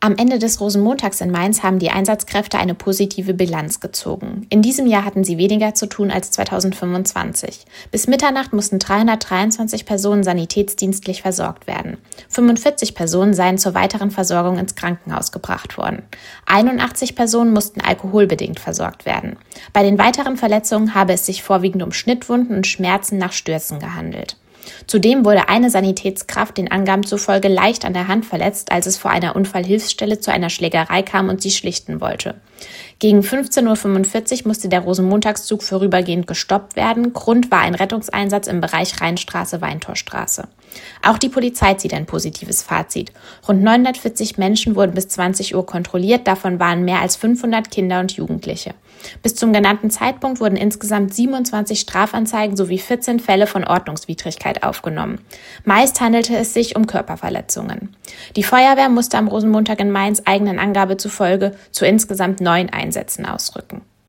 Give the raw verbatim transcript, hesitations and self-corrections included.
Am Ende des Rosenmontags in Mainz haben die Einsatzkräfte eine positive Bilanz gezogen. In diesem Jahr hatten sie weniger zu tun als zweitausendfünfundzwanzig. Bis Mitternacht mussten dreihundertdreiundzwanzig Personen sanitätsdienstlich versorgt werden. fünfundvierzig Personen seien zur weiteren Versorgung ins Krankenhaus gebracht worden. einundachtzig Personen mussten alkoholbedingt versorgt werden. Bei den weiteren Verletzungen habe es sich vorwiegend um Schnittwunden und Schmerzen nach Stürzen gehandelt. Zudem wurde eine Sanitätskraft den Angaben zufolge leicht an der Hand verletzt, als es vor einer Unfallhilfsstelle zu einer Schlägerei kam und sie schlichten wollte. Gegen fünfzehn Uhr fünfundvierzig musste der Rosenmontagszug vorübergehend gestoppt werden. Grund war ein Rettungseinsatz im Bereich Rheinstraße-Weintorstraße. Auch die Polizei zieht ein positives Fazit. Rund neunhundertvierzig Menschen wurden bis zwanzig Uhr kontrolliert, davon waren mehr als fünfhundert Kinder und Jugendliche. Bis zum genannten Zeitpunkt wurden insgesamt siebenundzwanzig Strafanzeigen sowie vierzehn Fälle von Ordnungswidrigkeit aufgenommen. Meist handelte es sich um Körperverletzungen. Die Feuerwehr musste am Rosenmontag in Mainz eigenen Angabe zufolge zu insgesamt neun Einsätzen ausrücken.